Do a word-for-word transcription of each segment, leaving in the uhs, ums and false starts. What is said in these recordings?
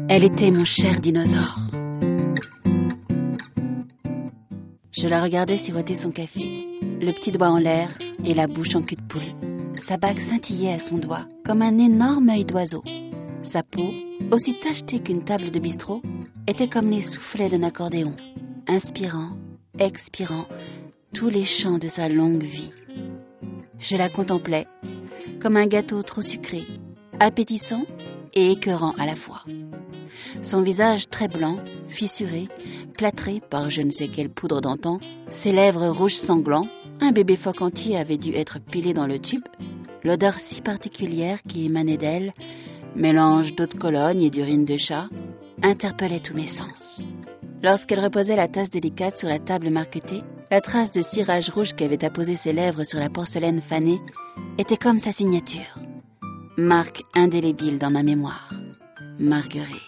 Elle était mon cher dinosaure. Je la regardais siroter son café, le petit doigt en l'air et la bouche en cul de poule. Sa bague scintillait à son doigt comme un énorme œil d'oiseau. Sa peau, aussi tachetée qu'une table de bistrot, était comme les soufflets d'un accordéon, inspirant, expirant tous les chants de sa longue vie. Je la contemplais comme un gâteau trop sucré, appétissant et écœurant à la fois. Son visage très blanc, fissuré, plâtré par je ne sais quelle poudre d'antan, ses lèvres rouges sanglants, un bébé phoque entier avait dû être pilé dans le tube, l'odeur si particulière qui émanait d'elle, mélange d'eau de Cologne et d'urine de chat, interpellait tous mes sens. Lorsqu'elle reposait la tasse délicate sur la table marquetée, la trace de cirage rouge qu'avaient apposé ses lèvres sur la porcelaine fanée était comme sa signature. Marque indélébile dans ma mémoire. Marguerite.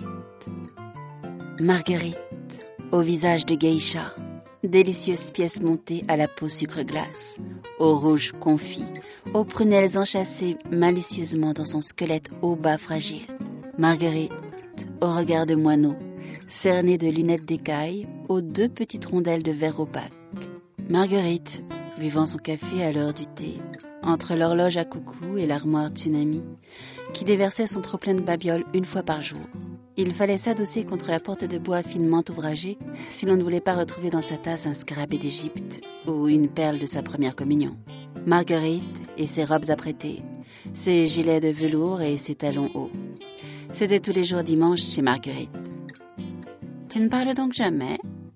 Marguerite, au visage de geisha, délicieuse pièce montée à la peau sucre-glace, au rouge confit, aux prunelles enchâssées malicieusement dans son squelette au bas fragile. Marguerite, au regard de moineau, cernée de lunettes d'écaille, aux deux petites rondelles de verre opaque. Marguerite, buvant son café à l'heure du thé, entre l'horloge à coucou et l'armoire tsunami, qui déversait son trop-plein de babioles une fois par jour. Il fallait s'adosser contre la porte de bois finement ouvragée si l'on ne voulait pas retrouver dans sa tasse un scarabée d'Égypte ou une perle de sa première communion. Marguerite et ses robes apprêtées, ses gilets de velours et ses talons hauts. C'était tous les jours dimanche chez Marguerite. « Tu ne parles donc jamais ?»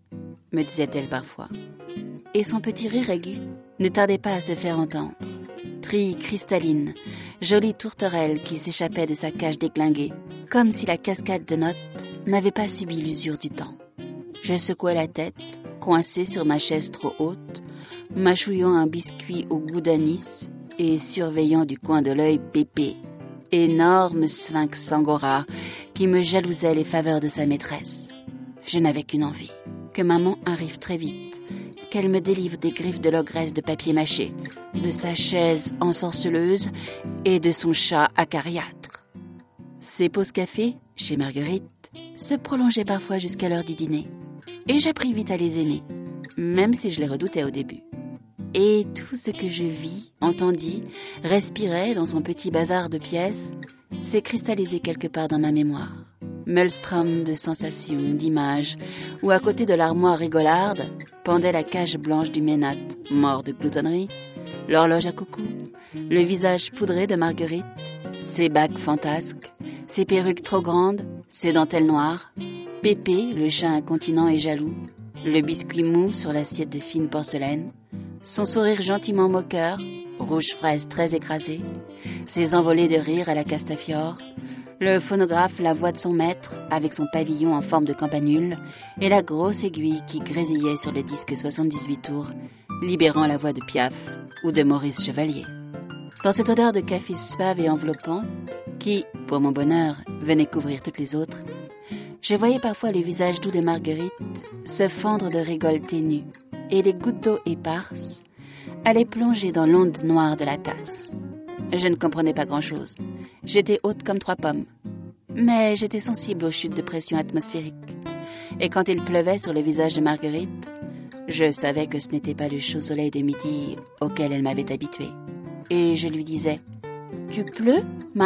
me disait-elle parfois. Et son petit rire aigu ne tardait pas à se faire entendre. Trilles cristallines, jolie tourterelle qui s'échappait de sa cage déglinguée, comme si la cascade de notes n'avait pas subi l'usure du temps. Je secouais la tête, coincée sur ma chaise trop haute, mâchouillant un biscuit au goût d'anis et surveillant du coin de l'œil Pépé, énorme sphinx angora qui me jalousait les faveurs de sa maîtresse. Je n'avais qu'une envie, que maman arrive très vite, qu'elle me délivre des griffes de l'ogresse de papier mâché, de sa chaise ensorceleuse et de son chat acariâtre. Ces pauses café, chez Marguerite, se prolongeaient parfois jusqu'à l'heure du dîner, et j'appris vite à les aimer, même si je les redoutais au début. Et tout ce que je vis, entendis, respirais dans son petit bazar de pièces, s'est cristallisé quelque part dans ma mémoire. Maelstrom de sensations, d'images, où à côté de l'armoire rigolarde pendait la cage blanche du Ménate, mort de gloutonnerie, l'horloge à coucou, le visage poudré de Marguerite, ses bagues fantasques, ses perruques trop grandes, ses dentelles noires, Pépé, le chat incontinent et jaloux, le biscuit mou sur l'assiette de fine porcelaine, son sourire gentiment moqueur, rouge fraise très écrasé, ses envolées de rire à la Castafiore, le phonographe la voix de son maître avec son pavillon en forme de campanule et la grosse aiguille qui grésillait sur le disque soixante-dix-huit tours, libérant la voix de Piaf ou de Maurice Chevalier. Dans cette odeur de café suave et enveloppante, qui, pour mon bonheur, venait couvrir toutes les autres, je voyais parfois le visage doux de Marguerite se fendre de rigoles ténues et les gouttes d'eau éparses allaient plonger dans l'onde noire de la tasse. Je ne comprenais pas grand-chose. J'étais haute comme trois pommes. Mais j'étais sensible aux chutes de pression atmosphérique. Et quand il pleuvait sur le visage de Marguerite, je savais que ce n'était pas le chaud soleil de midi auquel elle m'avait habituée. Et je lui disais « Tu pleures, Marguerite ?»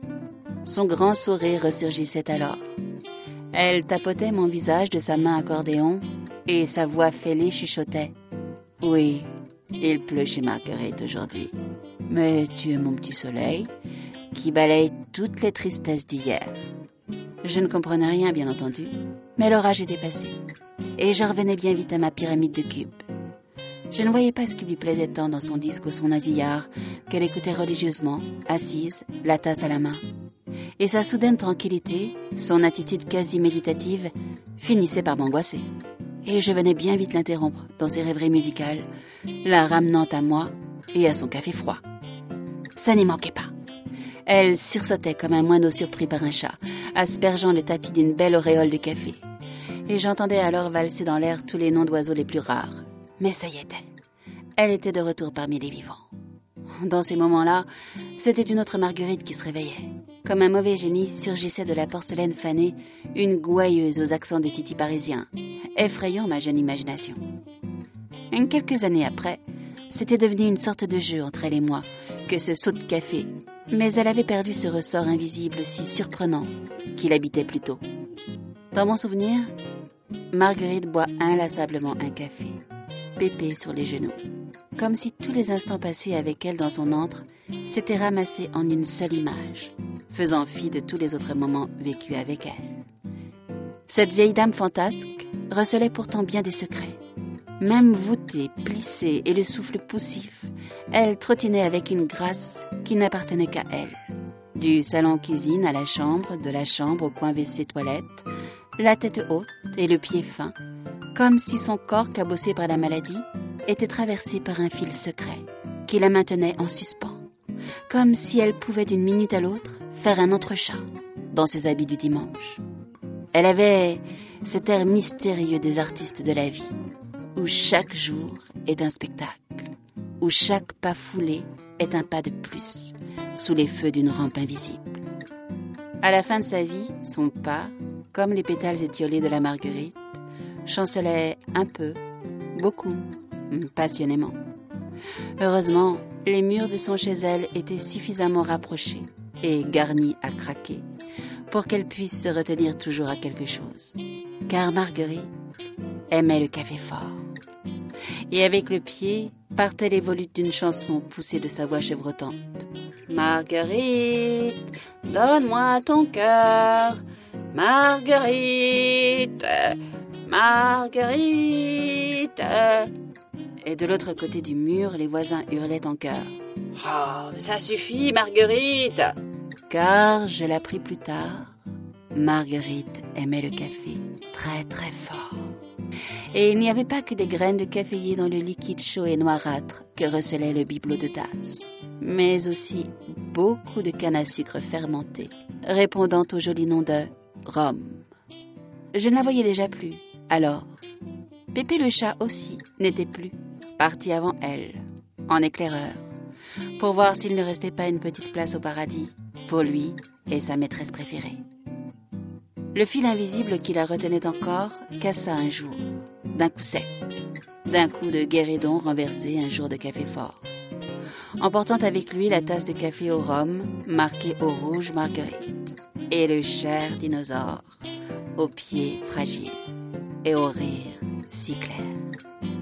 Son grand sourire ressurgissait alors. Elle tapotait mon visage de sa main accordéon et sa voix fêlée chuchotait « Oui, il pleut chez Marguerite aujourd'hui. Mais tu es mon petit soleil qui balaye toutes les tristesses d'hier. » Je ne comprenais rien, bien entendu, mais l'orage était passé, et je revenais bien vite à ma pyramide de cubes. Je ne voyais pas ce qui lui plaisait tant dans son disque au son nasillard qu'elle écoutait religieusement, assise, la tasse à la main. Et sa soudaine tranquillité, son attitude quasi méditative, finissaient par m'angoisser. Et je venais bien vite l'interrompre dans ses rêveries musicales, la ramenant à moi et à son café froid. Ça n'y manquait pas. Elle sursautait comme un moineau surpris par un chat, aspergeant le tapis d'une belle auréole de café. Et j'entendais alors valser dans l'air tous les noms d'oiseaux les plus rares. Mais ça y était, elle était de retour parmi les vivants. Dans ces moments-là, c'était une autre Marguerite qui se réveillait. Comme un mauvais génie surgissait de la porcelaine fanée une gouailleuse aux accents de titi parisien, effrayant ma jeune imagination. Quelques années après, c'était devenu une sorte de jeu entre elle et moi que ce saut de café, mais elle avait perdu ce ressort invisible si surprenant qu'il habitait plutôt. Dans mon souvenir, Marguerite boit inlassablement un café, pépé sur les genoux, comme si tous les instants passés avec elle dans son antre s'étaient ramassés en une seule image, faisant fi de tous les autres moments vécus avec elle. Cette vieille dame fantasque recelait pourtant bien des secrets. Même voûtée, plissée et le souffle poussif, elle trottinait avec une grâce qui n'appartenait qu'à elle. Du salon-cuisine à la chambre, de la chambre au coin W C toilette, la tête haute et le pied fin, comme si son corps cabossé par la maladie était traversé par un fil secret qui la maintenait en suspens, comme si elle pouvait d'une minute à l'autre faire un entrechat dans ses habits du dimanche. Elle avait cet air mystérieux des artistes de la vie, où chaque jour est un spectacle, où chaque pas foulé est un pas de plus, sous les feux d'une rampe invisible. À la fin de sa vie, son pas, comme les pétales étiolés de la Marguerite, chancelait un peu, beaucoup, passionnément. Heureusement, les murs de son chez elle étaient suffisamment rapprochés et garnis à craquer pour qu'elle puisse se retenir toujours à quelque chose. Car Marguerite aimait le café fort. Et avec le pied, partaient les volutes d'une chanson poussée de sa voix chevrotante. Marguerite, donne-moi ton cœur. Marguerite, Marguerite. Et de l'autre côté du mur, les voisins hurlaient en chœur. Oh, ça suffit, Marguerite. Car, je l'appris plus tard, Marguerite aimait le café très très fort. Et il n'y avait pas que des graines de caféier dans le liquide chaud et noirâtre que recelait le bibelot de tasse, mais aussi beaucoup de canne à sucre fermentée, répondant au joli nom de rhum. Je ne la voyais déjà plus, alors. Pépé le chat aussi n'était plus, parti avant elle, en éclaireur, pour voir s'il ne restait pas une petite place au paradis, pour lui et sa maîtresse préférée. Le fil invisible qui la retenait encore cassa un jour, d'un coup sec, d'un coup de guéridon renversé un jour de café fort, emportant avec lui la tasse de café au rhum marquée au rouge Marguerite, et le cher dinosaure, aux pieds fragiles et au rire si clair.